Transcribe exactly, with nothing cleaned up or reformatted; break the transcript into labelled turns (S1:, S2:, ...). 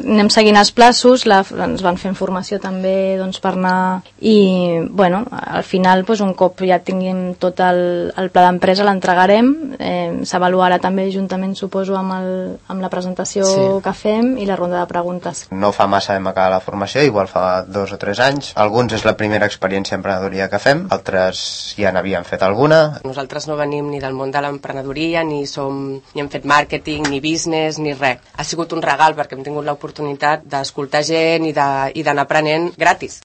S1: Anem seguint els plaços, la, ens van fent formació també doncs, per anar i bueno, al final doncs, un cop ja tinguem tot el, el pla d'empresa l'entregarem, eh, s'avaluarà també juntament suposo amb, el, amb la presentació sí. que fem i la ronda de preguntes.
S2: No fa massa vam acabar la formació, igual fa dos o tres anys. Alguns és la primera experiència emprenedoria que fem, altres ja n'havien fet alguna.
S3: Nosaltres no venim ni del món de l'emprenedoria, ni, som, ni hem fet màrqueting, ni business, ni res. Ha sigut un regal perquè hem tingut l'oportunitat d'escoltar gent i d'anar aprenent gratis.